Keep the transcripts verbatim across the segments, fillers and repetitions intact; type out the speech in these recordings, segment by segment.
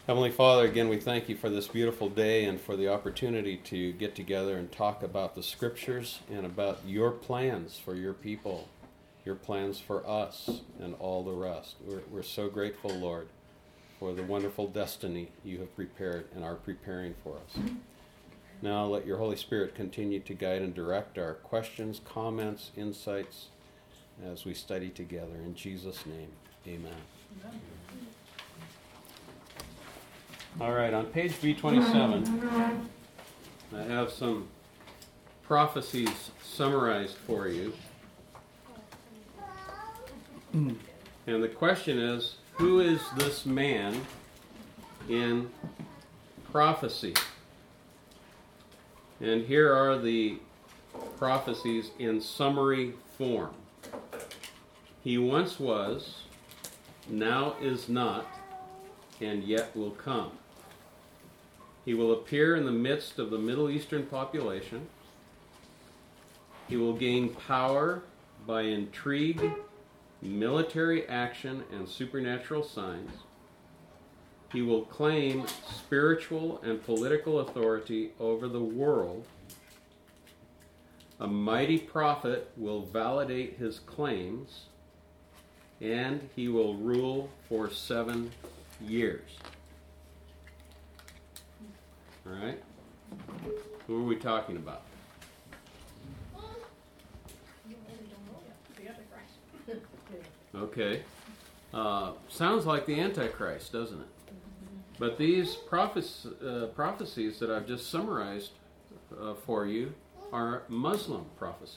Heavenly Father, again, we thank you for this beautiful day and for the opportunity to get together and talk about the Scriptures and about your plans for your people, your plans for us, and all the rest. We're, we're so grateful, Lord, for the wonderful destiny you have prepared and are preparing for us. Now let your Holy Spirit continue to guide and direct our questions, comments, insights as we study together. In Jesus' name, amen. Amen. All right, on page B twenty-seven, I have some prophecies summarized for you. And the question is, who is this man in prophecy? And here are the prophecies in summary form. He once was, now is not, and yet will come. He will appear in the midst of the Middle Eastern population. He will gain power by intrigue, military action, and supernatural signs. He will claim spiritual and political authority over the world. A mighty prophet will validate his claims, and he will rule for seven years. All right? Who are we talking about? Okay. Uh, sounds like the Antichrist, doesn't it? But these prophes- uh, prophecies that I've just summarized uh, for you are Muslim prophecies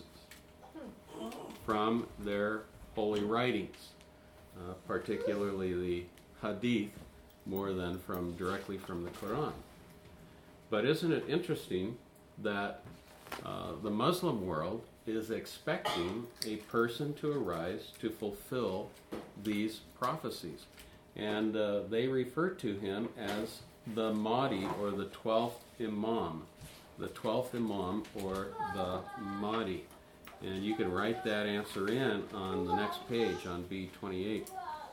from their holy writings, uh, particularly the Hadith, more than from directly from the Quran. But isn't it interesting that uh, the Muslim world is expecting a person to arise to fulfill these prophecies? And uh, they refer to him as the Mahdi, or the twelfth Imam. The twelfth Imam, or the Mahdi. And you can write that answer in on the next page, on B twenty-eight.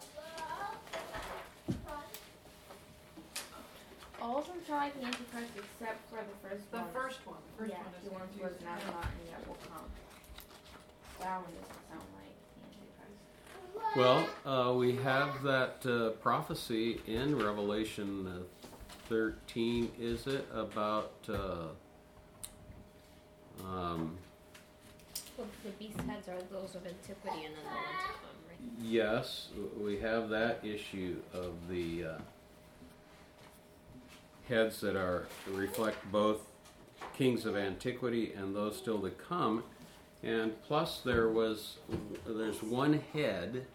All of them sound like the Antichrist except for the first The one. first one. First yeah, one is the one who was not not and yet will come. That one doesn't sound like the Antichrist. Well, uh, we have that uh, prophecy in Revelation uh, thirteen, is it, about uh, um, Well, the beast heads are those of antiquity, and then the ones to come, right? yes, we have that issue of the uh, heads that are reflect both kings of antiquity and those still to come. And plus there was there's one head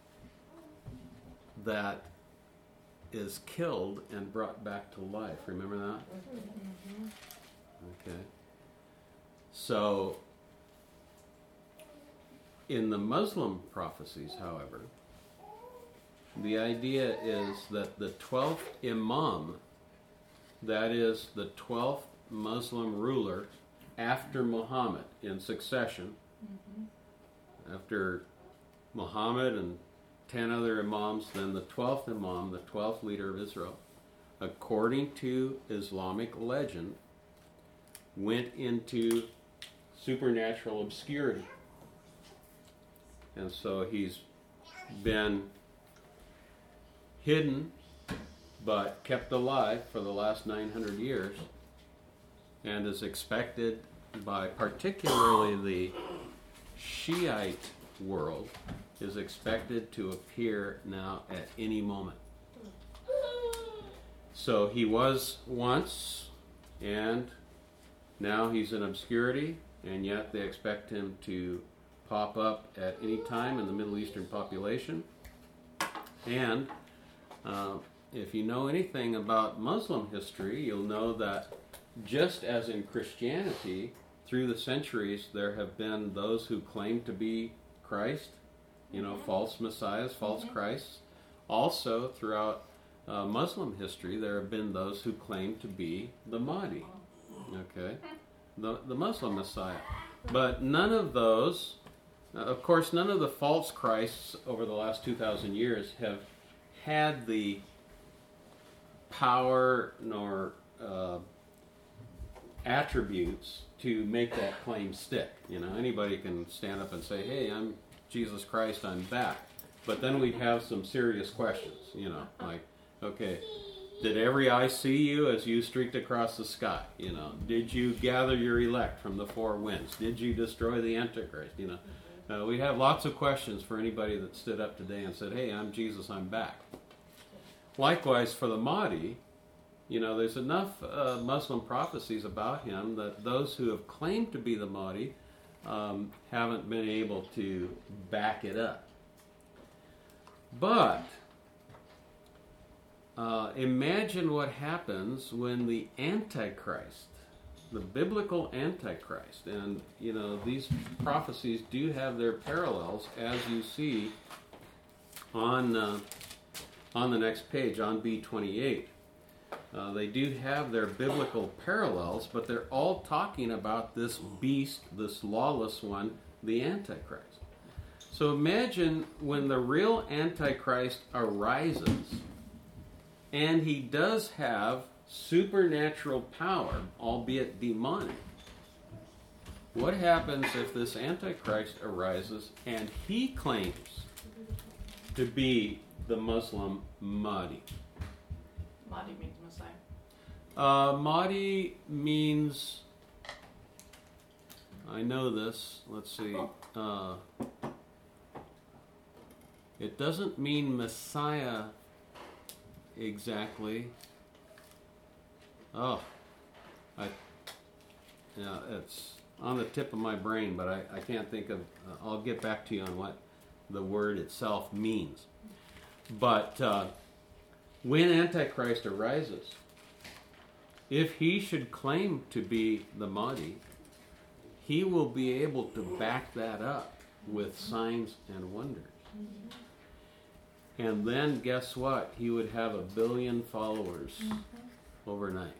that is killed and brought back to life. Remember that? Mm-hmm. Okay. So in the Muslim prophecies, however, the idea is that the twelfth Imam, that is the twelfth Muslim ruler after Muhammad in succession, mm-hmm. after Muhammad and ten other Imams, then the twelfth Imam, the twelfth leader of Israel, according to Islamic legend, went into supernatural obscurity. And so he's been hidden but kept alive for the last nine hundred years, and is expected by particularly the Shiite world, is expected to appear now at any moment. So he was once, and now he's in obscurity, and yet they expect him to pop up at any time in the Middle Eastern population. And uh, if you know anything about Muslim history, you'll know that just as in Christianity, through the centuries, there have been those who claim to be Christ, you know, false messiahs, false Christs. Also, throughout uh, Muslim history, there have been those who claim to be the Mahdi, okay, the, the Muslim Messiah. But none of those, uh, of course, none of the false Christs over the last two thousand years have had the power nor uh, attributes to make that claim stick. You know, anybody can stand up and say, "Hey, I'm Jesus Christ, I'm back." But then we have some serious questions. You know, like, okay, did every eye see you as you streaked across the sky? You know, did you gather your elect from the four winds? Did you destroy the Antichrist? You know, uh, we have lots of questions for anybody that stood up today and said, "Hey, I'm Jesus, I'm back." Likewise for the Mahdi, you know, there's enough uh, Muslim prophecies about him that those who have claimed to be the Mahdi um, haven't been able to back it up. But uh, imagine what happens when the Antichrist, the biblical Antichrist, and, you know, these prophecies do have their parallels, as you see on, uh, on the next page, on B twenty-eight. Uh, they do have their biblical parallels, but they're all talking about this beast, this lawless one, the Antichrist. So imagine when the real Antichrist arises, and he does have supernatural power, albeit demonic. What happens if this Antichrist arises and he claims to be the Muslim Mahdi? Mahdi means Messiah. Uh, Mahdi means, I know this, let's see, uh, it doesn't mean Messiah exactly. Oh, I, yeah, it's on the tip of my brain, but I, I can't think of, uh, I'll get back to you on what the word itself means. But uh, when Antichrist arises, if he should claim to be the Mahdi, he will be able to back that up with signs and wonders. And then guess what? He would have a billion followers overnight.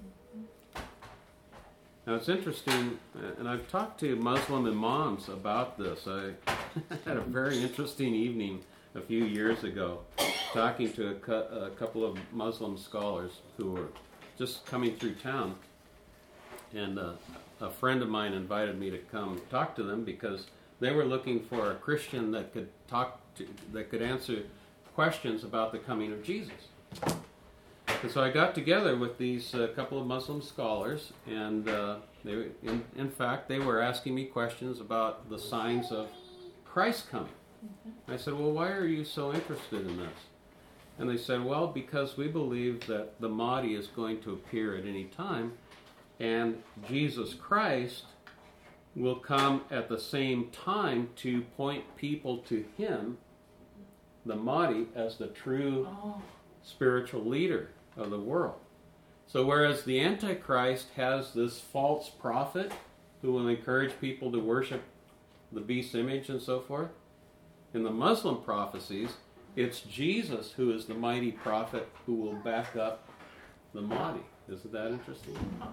Now it's interesting, and I've talked to Muslim imams about this. I had a very interesting evening a few years ago talking to a, cu- a couple of Muslim scholars who were just coming through town, and uh, a friend of mine invited me to come talk to them because they were looking for a Christian that could talk to, that could answer questions about the coming of Jesus. And so I got together with these uh, couple of Muslim scholars, and uh, they, were, in, in fact, they were asking me questions about the signs of Christ coming. I said, "Well, why are you so interested in this?" And they said, "Well, because we believe that the Mahdi is going to appear at any time, and Jesus Christ will come at the same time to point people to him, the Mahdi, as the true Oh. spiritual leader of the world." So whereas the Antichrist has this false prophet who will encourage people to worship the beast's image and so forth, in the Muslim prophecies, it's Jesus who is the mighty prophet who will back up the Mahdi. Isn't that interesting?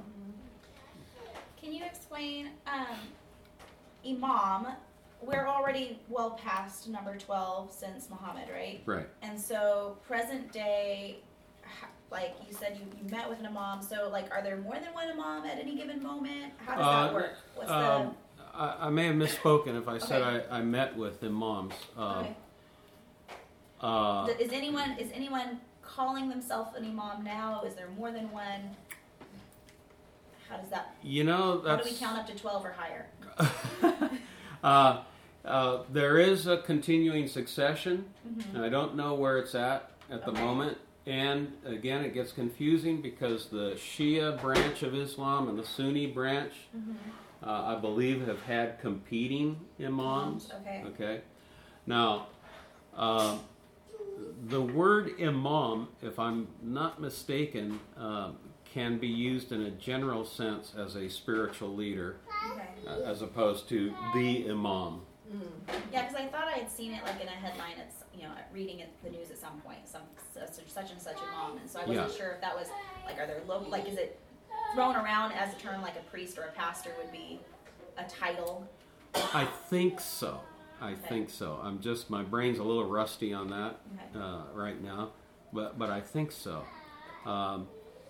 Can you explain, um, Imam, we're already well past number twelve since Muhammad, right? Right. And so present day, h- like you said, you, you met with an Imam, so like are there more than one Imam at any given moment? How does Uh, that work? What's Um, I, I may have misspoken if I said Okay. I, I met with imams. the, Uh, okay. uh, Is anyone, is anyone calling themselves an Imam now? Is there more than one? How does that, you know, how that's... do we count up to twelve or higher? uh, uh, there is a continuing succession, Mm-hmm. and I don't know where it's at at the Okay. moment. And again, it gets confusing because the Shia branch of Islam and the Sunni branch, Mm-hmm. uh, I believe, have had competing imams. Okay. Okay. Now, uh, the word imam, if I'm not mistaken, uh, can be used in a general sense as a spiritual leader, Okay. uh, as opposed to the imam. Yeah, because I thought I had seen it like in a headline. It's, you know, reading it, the news at some point, some such, such and such Imam, and so I wasn't Yeah. sure if that was like, are there local, like, is it thrown around as a term like a priest or a pastor would be a title? I think so. I Okay. think so. I'm just, my brain's a little rusty on that Okay. uh, right now, but but I think so. Um,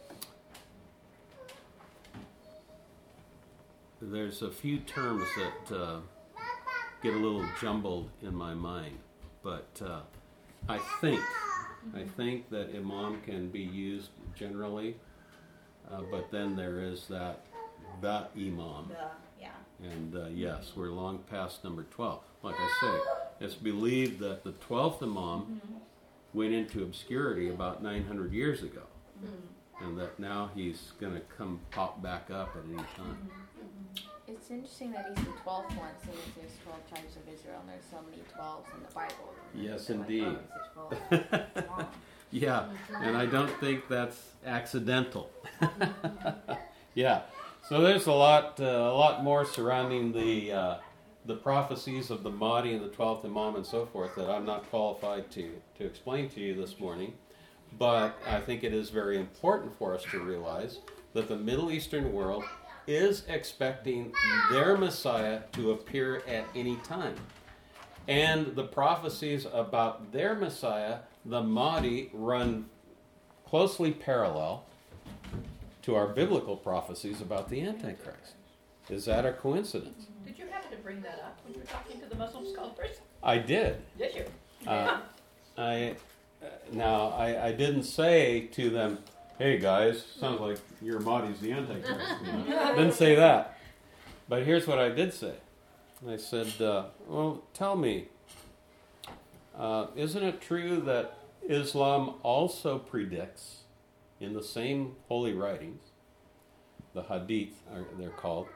there's a few terms that uh, get a little jumbled in my mind, but uh, I think I think that imam can be used generally, uh, but then there is that the imam, The, yeah. and uh, yes, we're long past number twelve. Like I say, it's believed that the twelfth imam Mm-hmm. went into obscurity about nine hundred years ago, Mm-hmm. and that now he's going to come pop back up at any time. It's interesting that he's the twelfth one, since there's twelve tribes of Israel, and there's so many twelves in the Bible. Yes, They're like, indeed. oh, he's the twelfth. Wow. Yeah, and I don't think that's accidental. Yeah, so there's a lot, uh, a lot more surrounding the uh, the prophecies of the Mahdi and the twelfth Imam and so forth that I'm not qualified to to explain to you this morning. But I think it is very important for us to realize that the Middle Eastern world is expecting their Messiah to appear at any time. And the prophecies about their Messiah, the Mahdi, run closely parallel to our biblical prophecies about the Antichrist. Is that a coincidence? Did you happen to bring that up when you were talking to the Muslim scholars? I did. Did you? Uh, I uh, now I, I didn't say to them, "Hey guys, sounds like your Mahdi's the Antichrist." You know? Didn't say that. But here's what I did say. I said, uh, "Well, tell me, uh, isn't it true that Islam also predicts in the same holy writings, the Hadith are, they're called?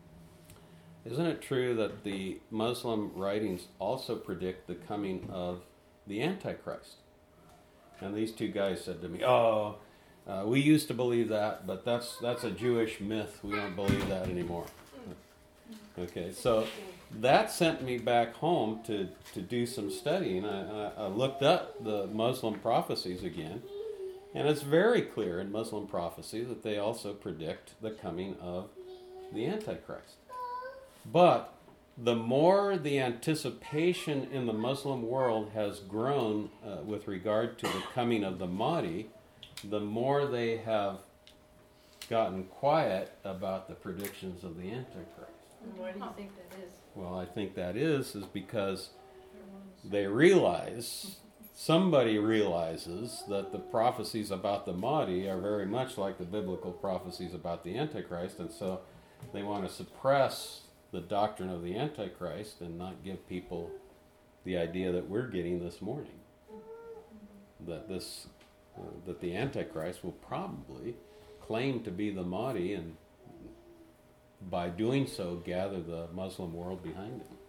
Isn't it true that the Muslim writings also predict the coming of the Antichrist?" And these two guys said to me, "Oh, uh, we used to believe that, but that's that's a Jewish myth. We don't believe that anymore." Okay, so that sent me back home to, to do some studying. I, I, I looked up the Muslim prophecies again, and it's very clear in Muslim prophecy that they also predict the coming of the Antichrist. But the more the anticipation in the Muslim world has grown uh, with regard to the coming of the Mahdi, the more they have gotten quiet about the predictions of the Antichrist. Why do you think that is? Well, I think that is is because they realize, somebody realizes that the prophecies about the Mahdi are very much like the biblical prophecies about the Antichrist, and so they want to suppress the doctrine of the Antichrist and not give people the idea that we're getting this morning. That this, uh, that the Antichrist will probably claim to be the Mahdi, and by doing so, gather the Muslim world behind him.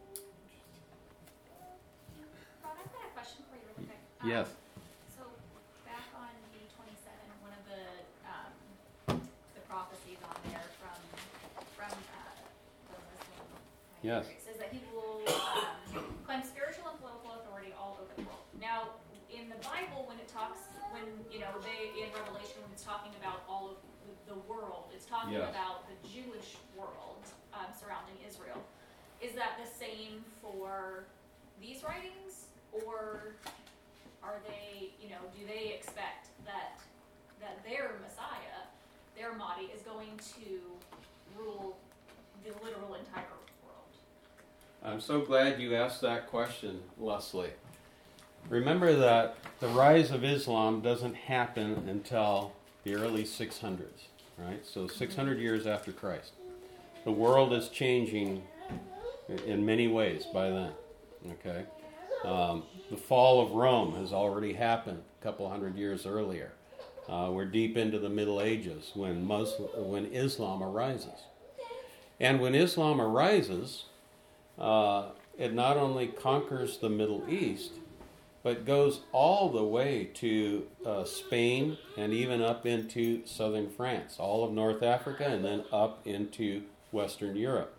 Ron, I've got a question for you really quick. Um, Yes. So back on D twenty-seven, one of the um, the prophecies on there from from uh, the Muslim Yes. it says that he will um, claim spiritual and political authority all over the world. Now, in the Bible, when it talks, when you know they in Revelation, when it's talking about all of the, the world, it's talking Yes. about the Jewish world um, surrounding Israel. Is that the same for these writings, or are they, you know, do they expect that that their Messiah, their Mahdi, is going to rule the literal entire world? I'm so glad you asked that question, Leslie. Remember that the rise of Islam doesn't happen until the early six hundreds, right? So six hundred years after Christ. The world is changing in many ways by then, okay? Um, the fall of Rome has already happened a couple hundred years earlier. Uh, we're deep into the Middle Ages when Muslim, when Islam arises. And when Islam arises, uh, it not only conquers the Middle East, but goes all the way to uh, Spain and even up into southern France, all of North Africa, and then up into Western Europe.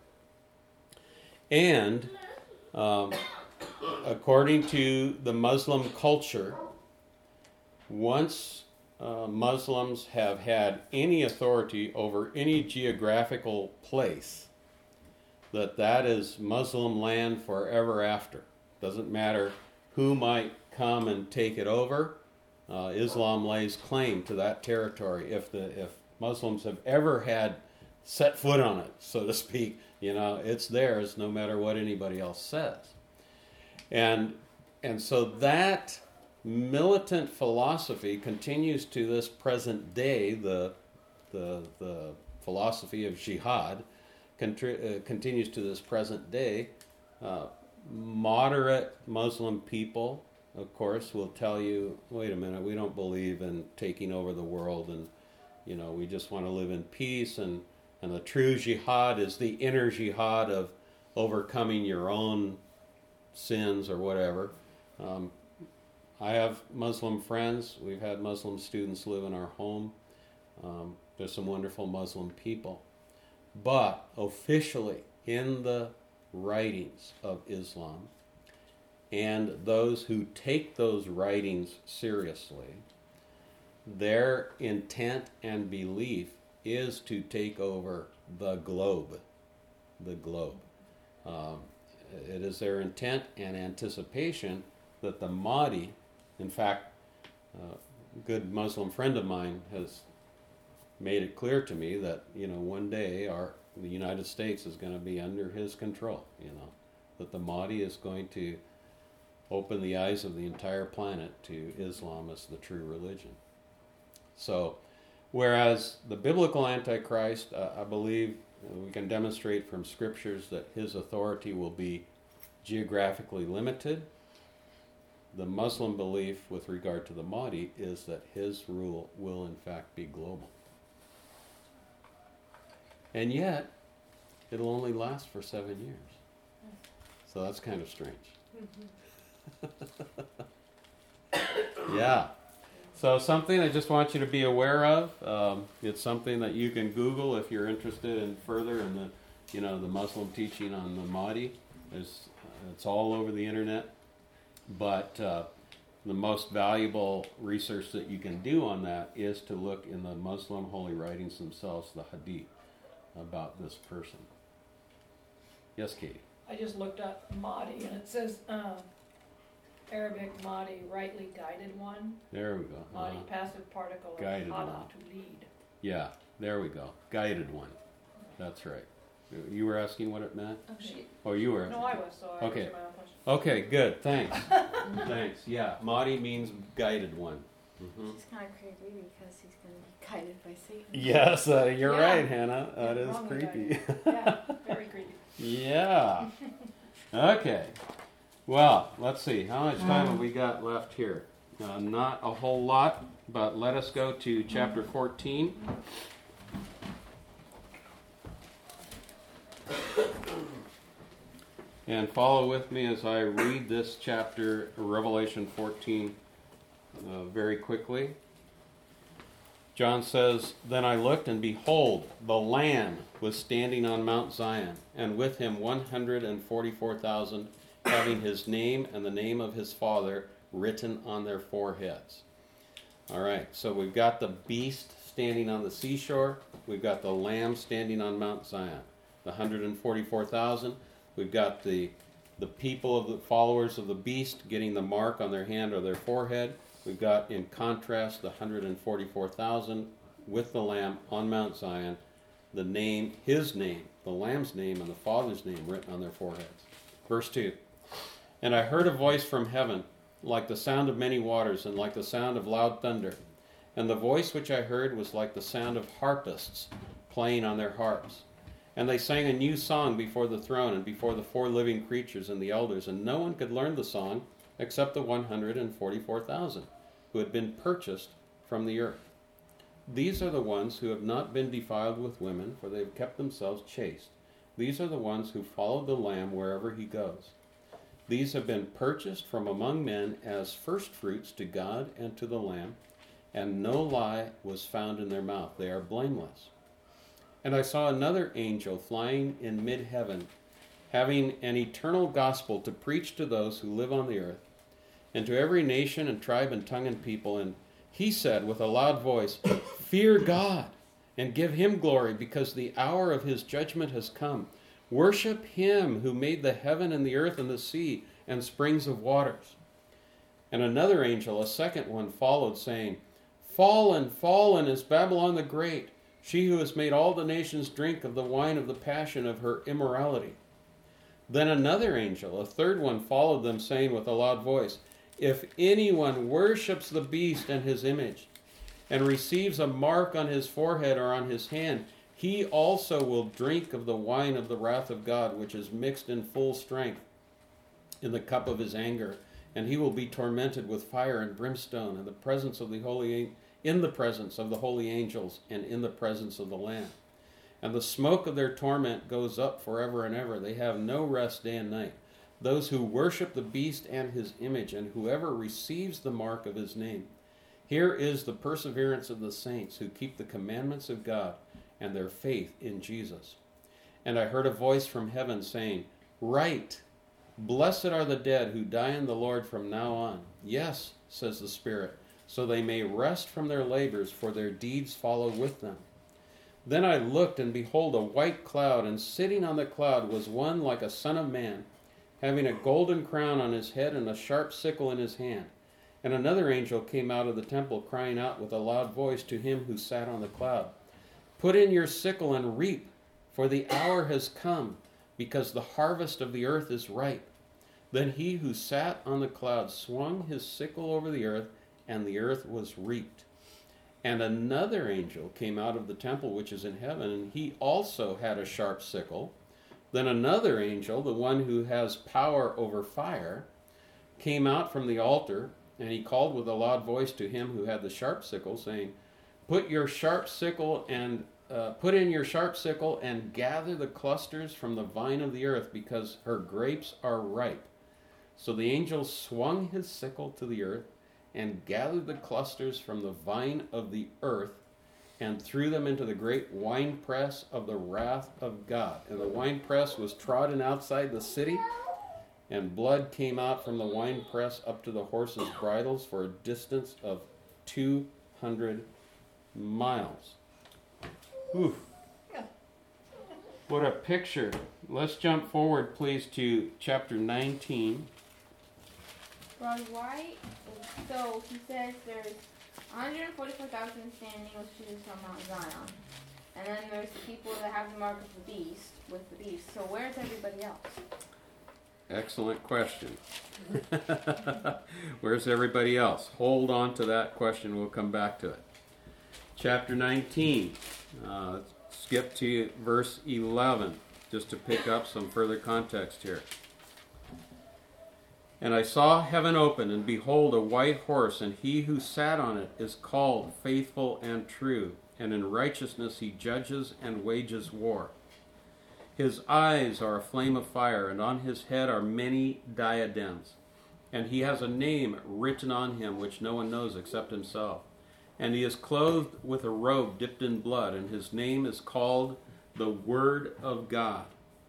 And um, according to the Muslim culture, once uh, Muslims have had any authority over any geographical place, that that is Muslim land forever after. Doesn't matter who might come and take it over. Uh, Islam lays claim to that territory. If the if Muslims have ever had set foot on it, so to speak, you know, it's theirs no matter what anybody else says. And and so that militant philosophy continues to this present day. The the the philosophy of jihad contri- uh, continues to this present day. Uh, moderate Muslim people, of course, will tell you, wait a minute, we don't believe in taking over the world, and you know, we just want to live in peace, and, and the true jihad is the inner jihad of overcoming your own sins or whatever. Um, I have Muslim friends. We've had Muslim students live in our home. Um, there's some wonderful Muslim people. But officially, in the writings of Islam, and those who take those writings seriously, their intent and belief is to take over the globe. The globe. Um, it is their intent and anticipation that the Mahdi, in fact, uh, a good Muslim friend of mine has made it clear to me that, you know, one day our the United States is going to be under his control, you know, that the Mahdi is going to open the eyes of the entire planet to Islam as the true religion. So, whereas the biblical Antichrist, uh, I believe we can demonstrate from scriptures that his authority will be geographically limited, the Muslim belief with regard to the Mahdi is that his rule will in fact be global. And yet, it'll only last for seven years. So that's kind of strange. Yeah. So something I just want you to be aware of. Um, it's something that you can Google if you're interested in further in the, you know, the Muslim teaching on the Mahdi. There's, it's all over the internet. But uh, the most valuable research that you can do on that is to look in the Muslim holy writings themselves, the Hadith, about this person. Yes, Katie? I just looked up Mahdi, and it says uh, Arabic Mahdi, rightly guided one. There we go. Mahdi, Uh, passive particle of Guided hada, one. to lead. yeah, there we go. Guided one. That's right. You were asking what it meant? Oh, she, Oh, you were. no, I was, so I Okay. answered my own question. Okay, good. Thanks. Thanks. Yeah, Mahdi means guided one. Mm-hmm. Which is kind of creepy because he's going to be guided by Satan. Yes, uh, you're Yeah. right, Hannah. That Yeah, is wrongly creepy. Yeah, very creepy. Yeah. Okay. Well, let's see. How much time have we got left here? Uh, not a whole lot, but let us go to chapter fourteen. And follow with me as I read this chapter, Revelation fourteen, uh, very quickly. John says, "Then I looked, and behold, the Lamb was standing on Mount Zion, and with him one hundred forty-four thousand, having his name and the name of his Father written on their foreheads." All right, so we've got the beast standing on the seashore. We've got the Lamb standing on Mount Zion. The one hundred forty-four thousand. We've got the the people of the followers of the beast getting the mark on their hand or their forehead. We've got, in contrast, the one hundred forty-four thousand with the Lamb on Mount Zion, the name, his name, the Lamb's name, and the Father's name written on their foreheads. Verse two, "And I heard a voice from heaven, like the sound of many waters, and like the sound of loud thunder. And the voice which I heard was like the sound of harpists playing on their harps. And they sang a new song before the throne and before the four living creatures and the elders, and no one could learn the song except the one hundred forty-four thousand who had been purchased from the earth. These are the ones who have not been defiled with women, for they have kept themselves chaste. These are the ones who followed the Lamb wherever he goes. These have been purchased from among men as firstfruits to God and to the Lamb, and no lie was found in their mouth. They are blameless. And I saw another angel flying in mid-heaven, having an eternal gospel to preach to those who live on the earth, and to every nation and tribe and tongue and people. And he said with a loud voice, 'Fear God, and give him glory, because the hour of his judgment has come. Worship him who made the heaven and the earth and the sea and springs of waters. And another angel, a second one, followed, saying, Fallen, fallen is Babylon the Great, she who has made all the nations drink of the wine of the passion of her immorality. Then another angel, a third one, followed them, saying with a loud voice, If anyone worships the beast and his image, and receives a mark on his forehead or on his hand, he also will drink of the wine of the wrath of God, which is mixed in full strength in the cup of his anger, and he will be tormented with fire and brimstone in the presence of the holy, in the presence of the holy angels, and in the presence of the Lamb. And the smoke of their torment goes up forever and ever. They have no rest day and night. Those who worship the beast and his image, and whoever receives the mark of his name. Here is the perseverance of the saints who keep the commandments of God and their faith in Jesus. And I heard a voice from heaven saying, Write, blessed are the dead who die in the Lord from now on. Yes, says the Spirit, so they may rest from their labors, for their deeds follow with them. Then I looked, and behold, a white cloud, and sitting on the cloud was one like a son of man, having a golden crown on his head and a sharp sickle in his hand. And another angel came out of the temple, crying out with a loud voice to him who sat on the cloud, Put in your sickle and reap, for the hour has come, because the harvest of the earth is ripe. Then he who sat on the cloud swung his sickle over the earth, and the earth was reaped. And another angel came out of the temple which is in heaven, and he also had a sharp sickle. Then another angel, the one who has power over fire, came out from the altar, and he called with a loud voice to him who had the sharp sickle, saying, Put your sharp sickle and uh, put in your sharp sickle and gather the clusters from the vine of the earth, because her grapes are ripe. So the angel swung his sickle to the earth and gathered the clusters from the vine of the earth and threw them into the great winepress of the wrath of God. And the winepress was trodden outside the city, and blood came out from the winepress up to the horses' bridles for a distance of two hundred miles. Oof. What a picture. Let's jump forward, please, to chapter nineteen. Rod, why? So he says there's one hundred forty-four thousand standing with Jesus on Mount Zion. And then there's the people that have the mark of the beast, with the beast. So where's everybody else? Excellent question. Where's everybody else? Hold on to that question. We'll come back to it. Chapter nineteen. Uh, skip to verse eleven, just to pick up some further context here. And I saw heaven open, and behold, a white horse, and he who sat on it is called Faithful and True, and in righteousness he judges and wages war. His eyes are a flame of fire, and on his head are many diadems. And he has a name written on him which no one knows except himself. And he is clothed with a robe dipped in blood, and his name is called the Word of God.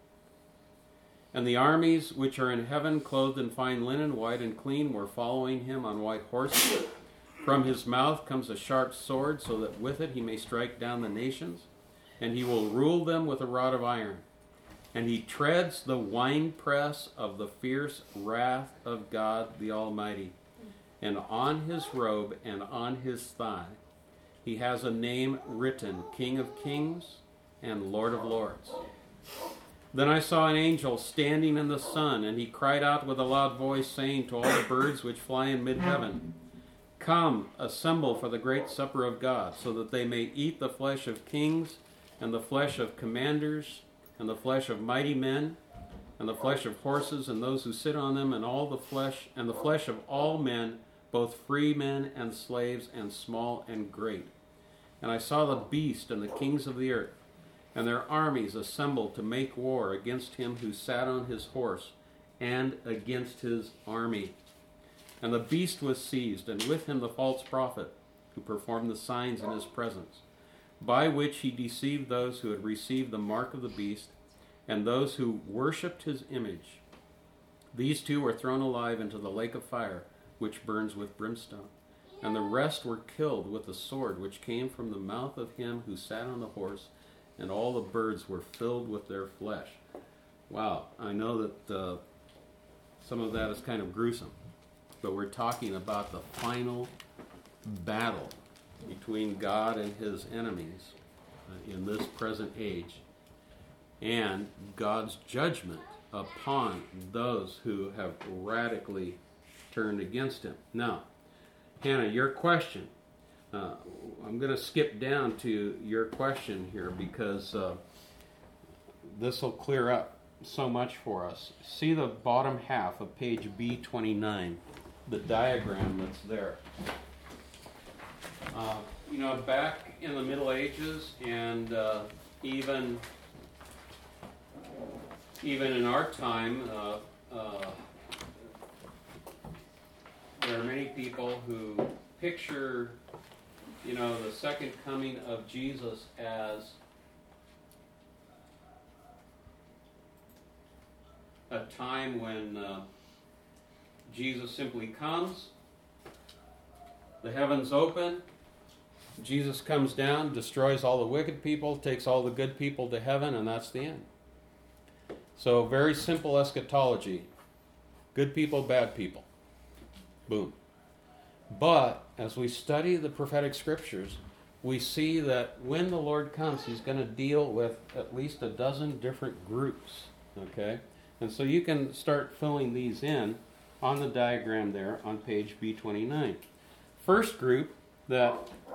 And the armies which are in heaven, clothed in fine linen, white and clean, were following him on white horses. From his mouth comes a sharp sword, so that with it he may strike down the nations, and he will rule them with a rod of iron. And he treads the winepress of the fierce wrath of God the Almighty. And on his robe and on his thigh he has a name written, King of Kings and Lord of Lords. Then I saw an angel standing in the sun, and he cried out with a loud voice, saying to all the birds which fly in mid-heaven, Come, assemble for the great supper of God, so that they may eat the flesh of kings, and the flesh of commanders, and the flesh of mighty men, and the flesh of horses, and those who sit on them, and all the flesh, and the flesh of all men, both free men and slaves, and small and great. And I saw the beast and the kings of the earth, and their armies assembled to make war against him who sat on his horse, and against his army. And the beast was seized, and with him the false prophet, who performed the signs in his presence, by which he deceived those who had received the mark of the beast, and those who worshipped his image. These two were thrown alive into the lake of fire, which burns with brimstone. And the rest were killed with the sword which came from the mouth of him who sat on the horse, and all the birds were filled with their flesh. Wow, I know that uh, some of that is kind of gruesome. but we're talking about the final battle between God and his enemies uh, in this present age, and God's judgment upon those who have radically turned against him. Now, Hannah, your question. Uh, I'm going to skip down to your question here because uh, this will clear up so much for us. See the bottom half of page B twenty-nine, the diagram that's there. Uh, you know, back in the Middle Ages and uh, even even in our time, uh, uh, there are many people who picture, you know, the second coming of Jesus as a time when uh, Jesus simply comes, the heavens open, Jesus comes down, destroys all the wicked people, takes all the good people to heaven, and that's the end. So, very simple eschatology. Good people, bad people. Boom. But, as we study the prophetic scriptures, we see that when the Lord comes, he's going to deal with at least a dozen different groups. Okay? And so you can start filling these in on the diagram there on page B twenty-nine. First group that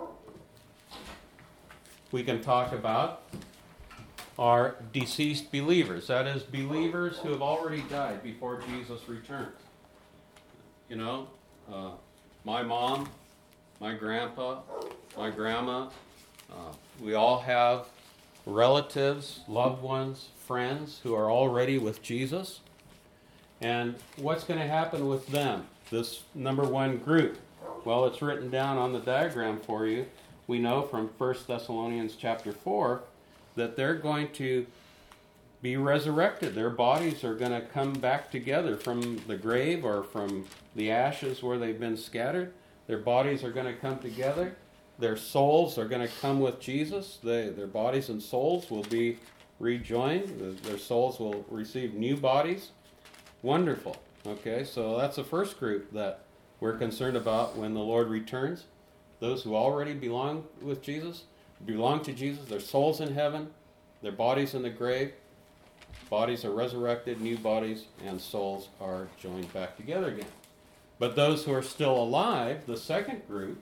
we can talk about are deceased believers. That is, believers who have already died before Jesus returns. You know, uh, my mom, my grandpa, my grandma, uh, we all have relatives, loved ones, friends who are already with Jesus. And what's going to happen with them, this number one group? Well, it's written down on the diagram for you. We know from First Thessalonians chapter four that they're going to be resurrected. Their bodies are going to come back together from the grave or from the ashes where they've been scattered. Their bodies are going to come together. Their souls are going to come with Jesus. They, their bodies and souls will be rejoined. Their souls will receive new bodies. Wonderful. Okay, so that's the first group that we're concerned about when the Lord returns. Those who already belong with Jesus, belong to Jesus, their souls in heaven, their bodies in the grave, bodies are resurrected, new bodies, and souls are joined back together again. But those who are still alive, the second group,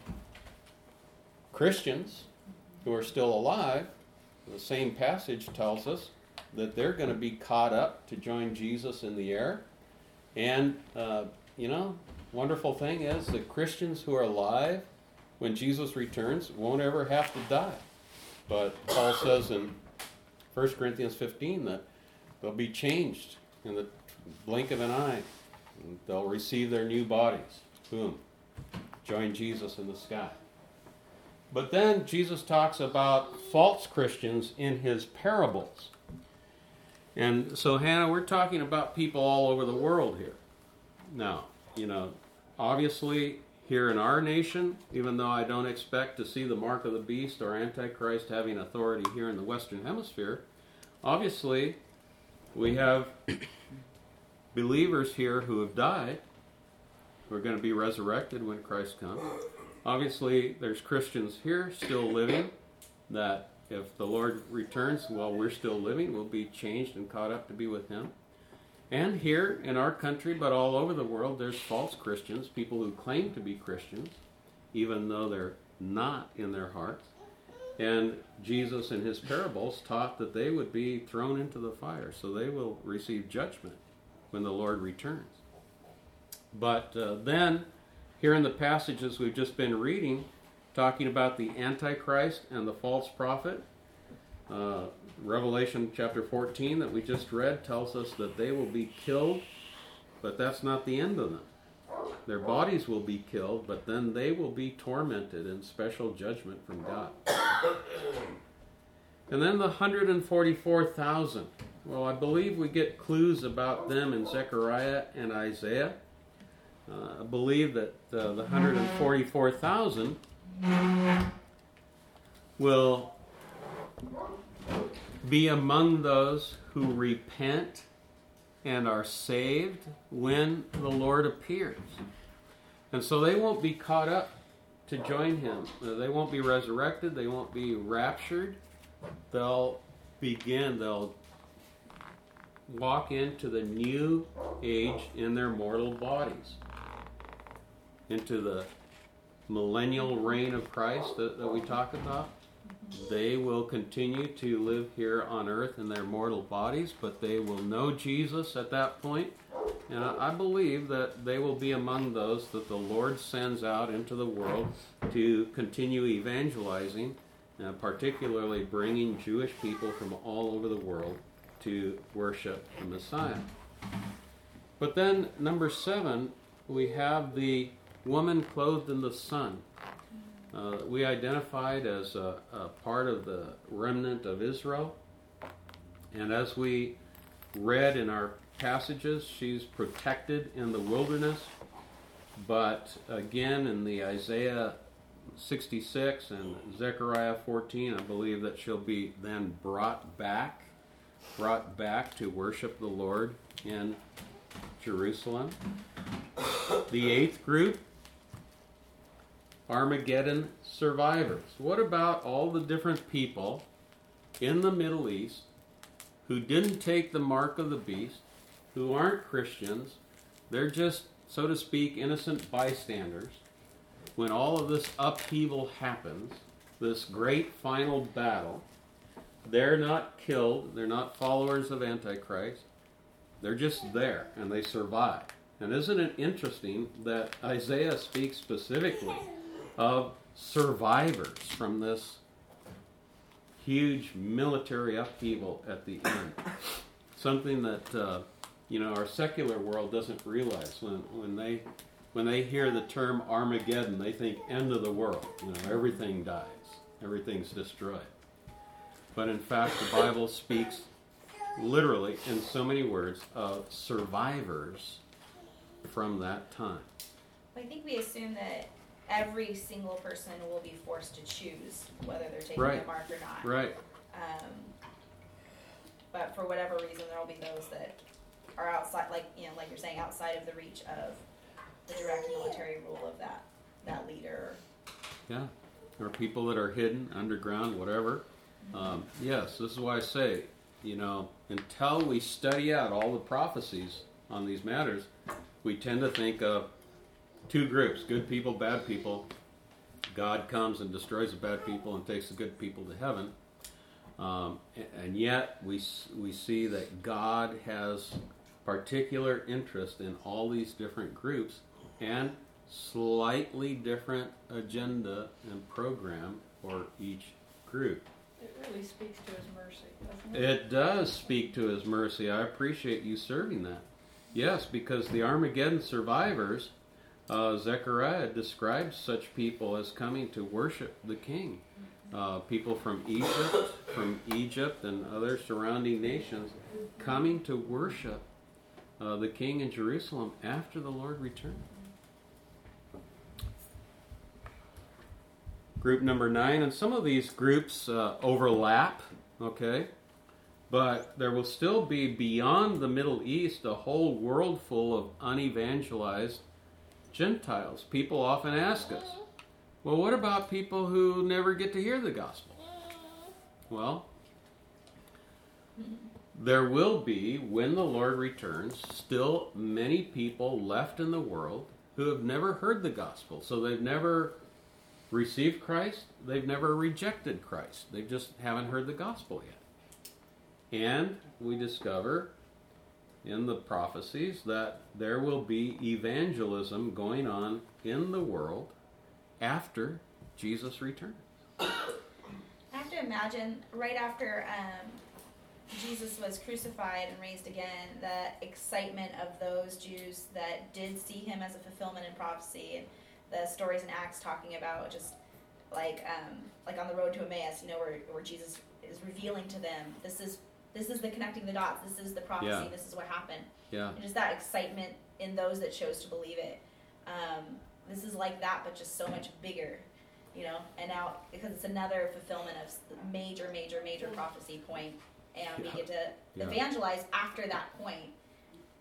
Christians who are still alive, the same passage tells us that they're going to be caught up to join Jesus in the air. And, uh, you know, wonderful thing is that Christians who are alive when Jesus returns won't ever have to die. But Paul says in First Corinthians fifteen that they'll be changed in the blink of an eye. And they'll receive their new bodies. Boom. Join Jesus in the sky. But then Jesus talks about false Christians in his parables. And so, Hannah, we're talking about people all over the world here. Now, you know, obviously here in our nation, even though I don't expect to see the mark of the beast or Antichrist having authority here in the Western Hemisphere, obviously we have believers here who have died, who are going to be resurrected when Christ comes. Obviously, there's Christians here still living that if the Lord returns while we're still living, we'll be changed and caught up to be with him. And here in our country, but all over the world, there's false Christians, people who claim to be Christians, even though they're not in their hearts. And Jesus in his parables taught that they would be thrown into the fire, so they will receive judgment when the Lord returns. But uh, then, here in the passages we've just been reading, talking about the Antichrist and the false prophet, uh, Revelation chapter fourteen that we just read tells us that they will be killed, but that's not the end of them. Their bodies will be killed, but then they will be tormented in special judgment from God. And then the one hundred forty-four thousand. Well, I believe we get clues about them in Zechariah and Isaiah. Uh, I believe that uh, the one hundred forty-four thousand will be among those who repent and are saved when the Lord appears. And so they won't be caught up to join him. They won't be resurrected. They won't be raptured. They'll begin, they'll walk into the new age in their mortal bodies, into the millennial reign of Christ that, that we talk about. They will continue to live here on earth in their mortal bodies, but they will know Jesus at that point. And I, I believe that they will be among those that the Lord sends out into the world to continue evangelizing, uh, particularly bringing Jewish people from all over the world to worship the Messiah. But then, number seven, we have the woman clothed in the sun. Uh, we identified as a, a part of the remnant of Israel. And as we read in our passages, she's protected in the wilderness. But again, in the Isaiah sixty-six and Zechariah fourteen, I believe that she'll be then brought back, brought back to worship the Lord in Jerusalem. The eighth group, Armageddon survivors. What about all the different people in the Middle East who didn't take the mark of the beast, who aren't Christians? They're just, so to speak, innocent bystanders. When all of this upheaval happens, this great final battle, they're not killed, they're not followers of Antichrist, they're just there, and they survive. And isn't it interesting that Isaiah speaks specifically of survivors from this huge military upheaval at the end? Something that uh, you know our secular world doesn't realize. When when they when they hear the term Armageddon, they think end of the world. You know, everything dies, everything's destroyed. But in fact, the Bible speaks literally, in so many words, of survivors from that time. I think we assume that every single person will be forced to choose whether they're taking Right. the mark or not. Right. Um, but for whatever reason, there will be those that are outside, like you know, like you're saying, outside of the reach of the direct military rule of that that leader. Yeah. There are people that are hidden, underground, whatever. Um, yes, this is why I say, you know, until we study out all the prophecies on these matters, we tend to think of two groups, good people, bad people. God comes and destroys the bad people and takes the good people to heaven. Um, and yet we we see that God has particular interest in all these different groups and slightly different agenda and program for each group. It really speaks to his mercy, doesn't it? It does speak to his mercy. I appreciate you serving that. Yes, because the Armageddon survivors, uh, Zechariah describes such people as coming to worship the king. Uh, people from Egypt, from Egypt and other surrounding nations coming to worship uh, the king in Jerusalem after the Lord returns. Group number nine, and some of these groups uh, overlap, okay? But there will still be beyond the Middle East a whole world full of unevangelized Gentiles. People often ask us, well, what about people who never get to hear the gospel? Well, there will be, when the Lord returns, still many people left in the world who have never heard the gospel. So they've never received Christ, they've never rejected Christ. They just haven't heard the gospel yet. And we discover in the prophecies that there will be evangelism going on in the world after Jesus returns. I have to imagine right after um, Jesus was crucified and raised again, the excitement of those Jews that did see him as a fulfillment in prophecy, and the stories in Acts talking about just like um, like on the road to Emmaus, you know, where where Jesus is revealing to them, this is this is the connecting the dots, this is the prophecy, Yeah. this is what happened. Yeah. And just that excitement in those that chose to believe it. Um, this is like that, but just so much bigger, you know. And now because it's another fulfillment of major, major, major prophecy point, and we Yeah. get to Yeah. evangelize after that point.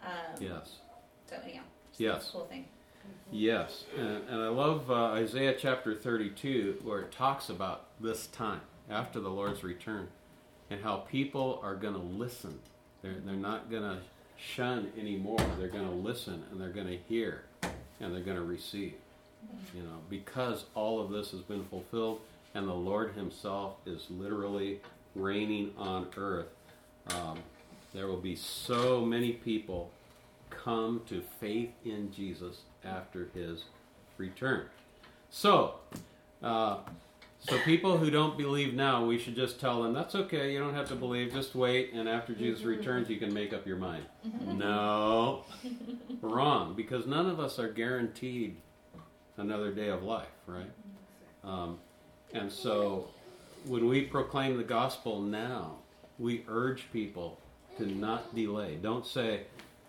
Um, Yes. So anyhow, just Yes. a cool thing. Yes, and, and I love uh, Isaiah chapter thirty-two, where it talks about this time after the Lord's return, and how people are going to listen. They're they're not going to shun anymore. They're going to listen, and they're going to hear, and they're going to receive. You know, because all of this has been fulfilled, and the Lord Himself is literally reigning on earth. Um, there will be so many people come to faith in Jesus after His return. So, uh, so people who don't believe now, we should just tell them, that's okay, you don't have to believe, just wait, and after Jesus returns, you can make up your mind. No, wrong, because none of us are guaranteed another day of life, right? Um, and so, when we proclaim the gospel now, we urge people to not delay. Don't say,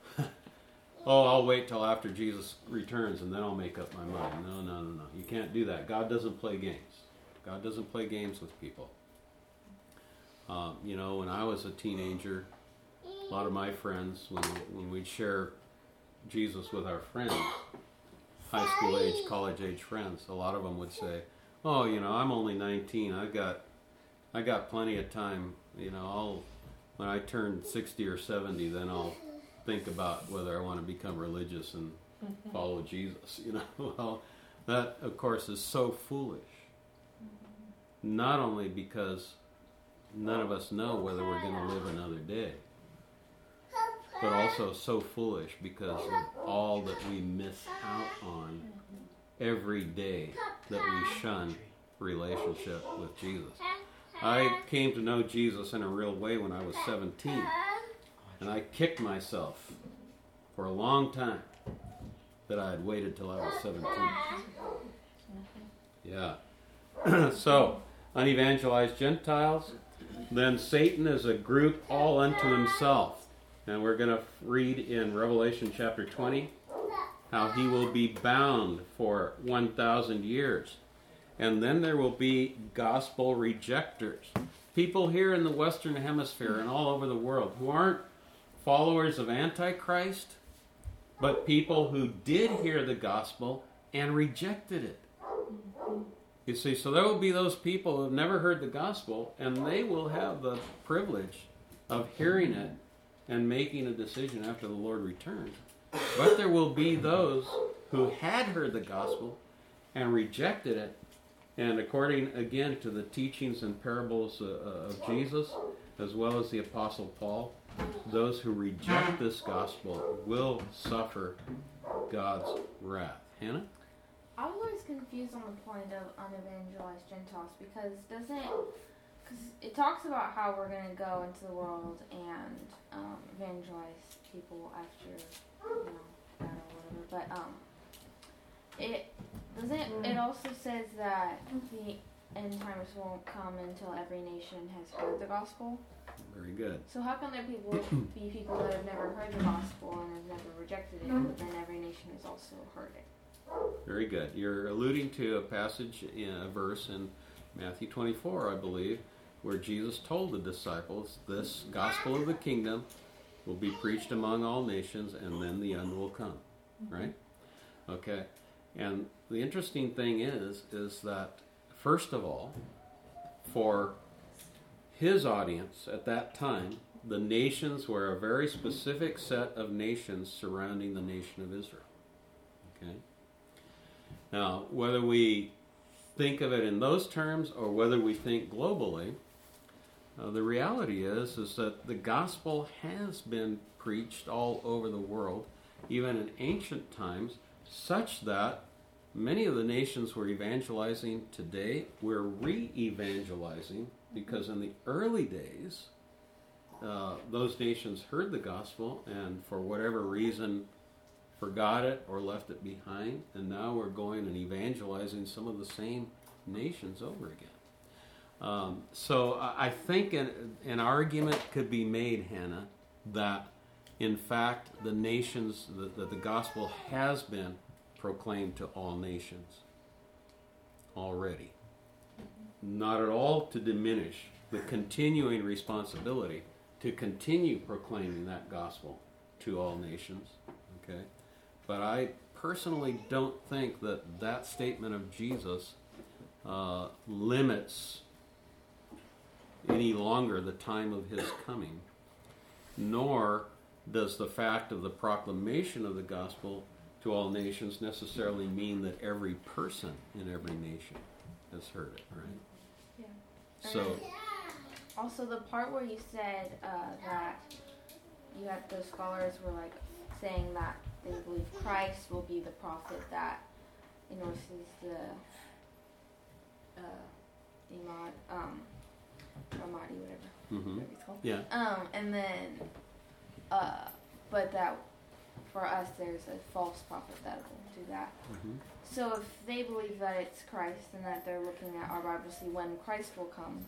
oh, I'll wait till after Jesus returns and then I'll make up my mind. No, no, no, no. You can't do that. God doesn't play games. God doesn't play games with people. Um, you know, when I was a teenager, a lot of my friends, when, when we'd share Jesus with our friends, high school age, college age friends, a lot of them would say, oh, you know, I'm only nineteen. I've got, I got plenty of time. You know, I'll, when I turn sixty or seventy, then I'll think about whether I want to become religious and follow Jesus, you know. Well, that, of course, is so foolish. Not only because none of us know whether we're going to live another day, but also so foolish because of all that we miss out on every day that we shun relationship with Jesus. I came to know Jesus in a real way when I was seventeen. And I kicked myself for a long time that I had waited till I was seventeen. Yeah. So, unevangelized Gentiles. Then Satan is a group all unto himself. And we're going to read in Revelation chapter twenty how he will be bound for one thousand years. And then there will be gospel rejectors. People here in the Western Hemisphere and all over the world who aren't followers of Antichrist, but people who did hear the gospel and rejected it. You see, so there will be those people who have never heard the gospel, and they will have the privilege of hearing it and making a decision after the Lord returns. But there will be those who had heard the gospel and rejected it, and according, again, to the teachings and parables uh, of Jesus, as well as the Apostle Paul, those who reject this gospel will suffer God's wrath. Hannah? I was always confused on the point of unevangelized Gentiles because doesn't because it talks about how we're going to go into the world and um, evangelize people after you know that or whatever, but um, it doesn't. It also says that the end times won't come until every nation has heard the gospel. Very good. So how can there people be people that have never heard the gospel and have never rejected it, but then every nation has also heard it? Very good. You're alluding to a passage, in a verse in Matthew twenty-four, I believe, where Jesus told the disciples, this gospel of the kingdom will be preached among all nations, and then the end will come. Right? Okay. And the interesting thing is, is that, first of all, for his audience at that time, the nations were a very specific set of nations surrounding the nation of Israel. Okay? Now, whether we think of it in those terms or whether we think globally, uh, the reality is, is that the gospel has been preached all over the world, even in ancient times, such that many of the nations we're evangelizing today, we're re-evangelizing, because in the early days, uh, those nations heard the gospel and for whatever reason forgot it or left it behind, and now we're going and evangelizing some of the same nations over again. Um, so I think an, an argument could be made, Hannah, that in fact the nations, that the, the gospel has been proclaimed to all nations already. Not at all to diminish the continuing responsibility to continue proclaiming that gospel to all nations. Okay, but I personally don't think that that statement of Jesus uh, limits any longer the time of his coming, nor does the fact of the proclamation of the gospel to all nations necessarily mean that every person in every nation has heard it, right? Yeah. So, Also, the part where you said uh, that you had those scholars were like saying that they believe Christ will be the prophet that endorses the uh, Imad, um, Ramadi, whatever, mhm. whatever it's called. Yeah. Um, and then, uh, but that for us, there's a false prophet that will do that. Mhm. So if they believe that it's Christ and that they're looking at our Bible to see when Christ will come,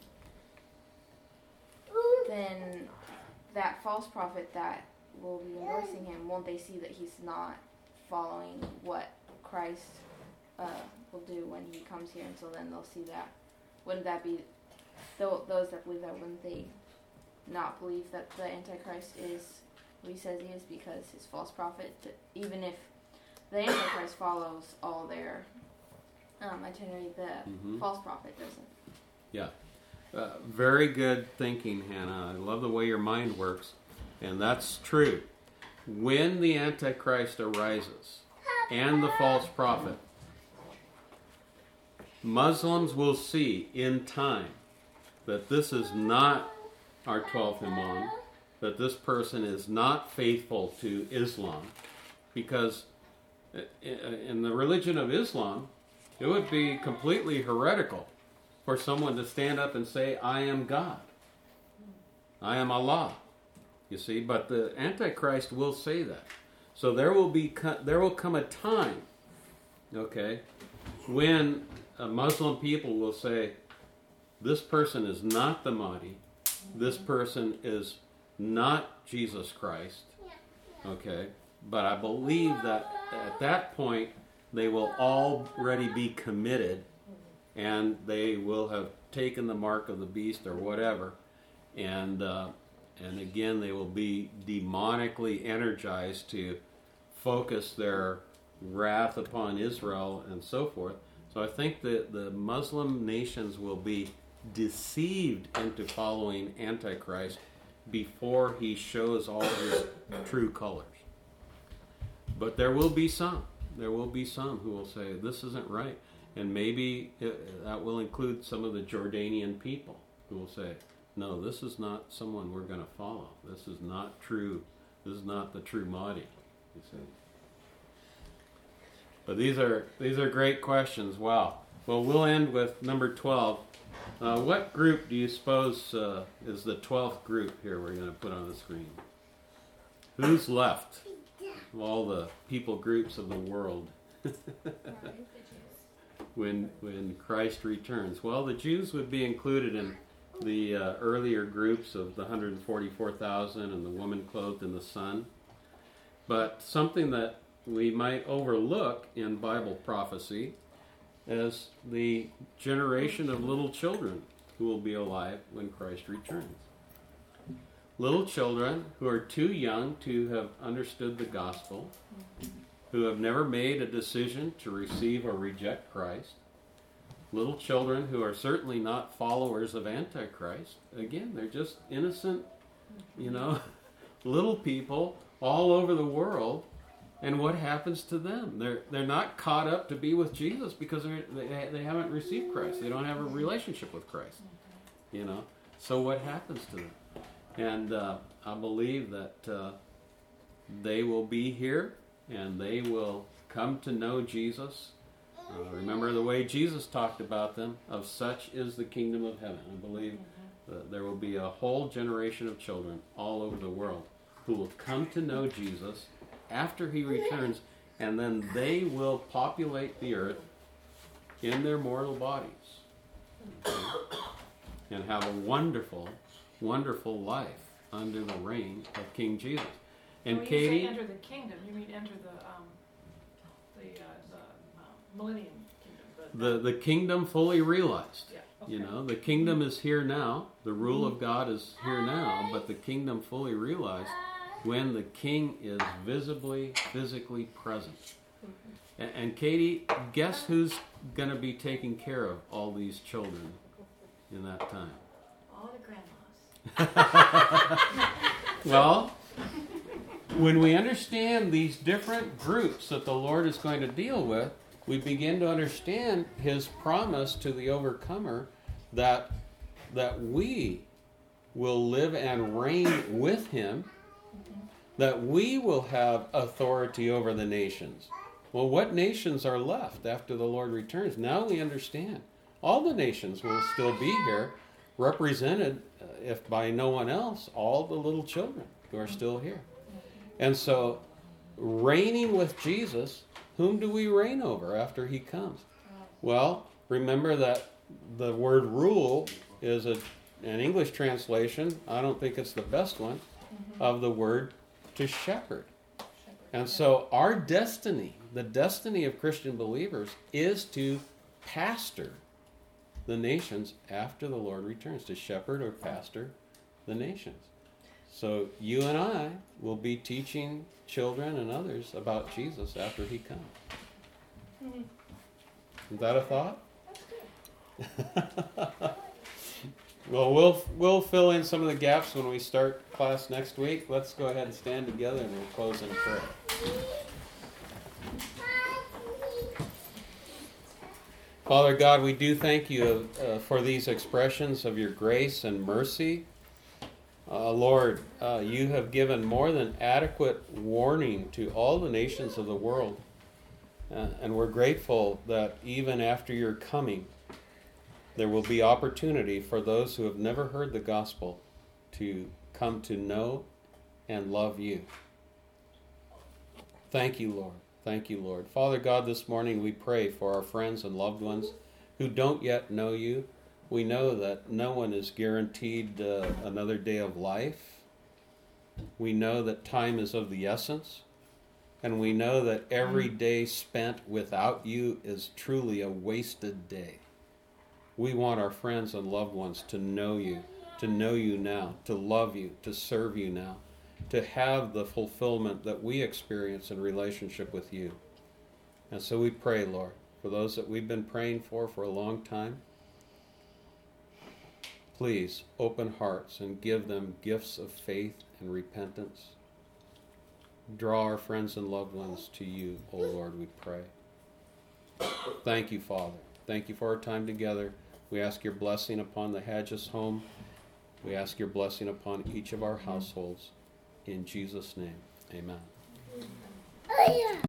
then that false prophet that will be endorsing him, won't they see that he's not following what Christ uh, will do when he comes here? And so then they'll see that. Wouldn't that be, th- those that believe that, wouldn't they not believe that the Antichrist is who he says he is because his false prophet, even if the Antichrist follows all their um, itinerary, the Mhm. false prophet doesn't. Yeah. Uh, very good thinking, Hannah. I love the way your mind works. And that's true. When the Antichrist arises and the false prophet, Muslims will see in time that this is not our twelfth Imam, that this person is not faithful to Islam, because in the religion of Islam, it would be completely heretical for someone to stand up and say, I am God. I am Allah. You see, but the Antichrist will say that. So there will be there will come a time, okay, when a Muslim people will say, this person is not the Mahdi, this person is not Jesus Christ, okay, but I believe that at that point they will already be committed and they will have taken the mark of the beast or whatever, and uh, and again they will be demonically energized to focus their wrath upon Israel and so forth. So I think that the Muslim nations will be deceived into following Antichrist before he shows all his true colors. But there will be some. There will be some who will say, this isn't right. And maybe it, that will include some of the Jordanian people who will say, no, this is not someone we're going to follow. This is not true. This is not the true Mahdi, you see. But these are these are great questions. Wow. Well, we'll end with number twelve. Uh, what group do you suppose uh, is the twelfth group here we're going to put on the screen? Who's left of all the people groups of the world when when Christ returns? Well, the Jews would be included in the uh, earlier groups of the one hundred forty-four thousand and the woman clothed in the sun. But something that we might overlook in Bible prophecy is the generation of little children who will be alive when Christ returns. Little children who are too young to have understood the gospel, who have never made a decision to receive or reject Christ. Little children who are certainly not followers of Antichrist. Again, they're just innocent, you know, little people all over the world. And what happens to them? They're they're not caught up to be with Jesus because they're, they they haven't received Christ. They don't have a relationship with Christ, you know. So what happens to them? And uh, I believe that uh, they will be here and they will come to know Jesus. Uh, remember the way Jesus talked about them, of such is the kingdom of heaven. I believe that there will be a whole generation of children all over the world who will come to know Jesus after he returns, and then they will populate the earth in their mortal bodies and have a wonderful, wonderful life under the reign of King Jesus. And when Katie, you say enter the kingdom, you mean enter the um, the, uh, the uh, millennium kingdom. the the kingdom fully realized. Yeah, okay. You know, the kingdom is here now. The rule of God is here now, but the kingdom fully realized when the king is visibly, physically present. And, and Katie, guess who's going to be taking care of all these children in that time? All the grandmas. Well, when we understand these different groups that the Lord is going to deal with, we begin to understand his promise to the overcomer that that we will live and reign with him, that we will have authority over the nations. Well, what nations are left after the Lord returns? Now we understand. All the nations will still be here, represented, uh, if by no one else, all the little children who are still here. And so, reigning with Jesus, whom do we reign over after he comes? Well, remember that the word rule is a, an English translation, I don't think it's the best one, of the word to shepherd. And so our destiny, the destiny of Christian believers, is to pastor the nations after the Lord returns, to shepherd or pastor the nations. So you and I will be teaching children and others about Jesus after he comes. Mm-hmm. Is that a thought? Well, we'll we'll fill in some of the gaps when we start class next week. Let's go ahead and stand together and we'll close in prayer. Father God, we do thank you uh, for these expressions of your grace and mercy. Uh, Lord, uh, you have given more than adequate warning to all the nations of the world. Uh, and we're grateful that even after your coming, there will be opportunity for those who have never heard the gospel to come to know and love you. Thank you, Lord. Thank you, Lord. Father God, this morning we pray for our friends and loved ones who don't yet know you. We know that no one is guaranteed uh, another day of life. We know that time is of the essence. And we know that every day spent without you is truly a wasted day. We want our friends and loved ones to know you, to know you now, to love you, to serve you now, to have the fulfillment that we experience in relationship with you. And so we pray, Lord, for those that we've been praying for for a long time, please open hearts and give them gifts of faith and repentance. Draw our friends and loved ones to you, O Lord, we pray. Thank you, Father. Thank you for our time together. We ask your blessing upon the Hedges home. We ask your blessing upon each of our households. In Jesus' name, amen.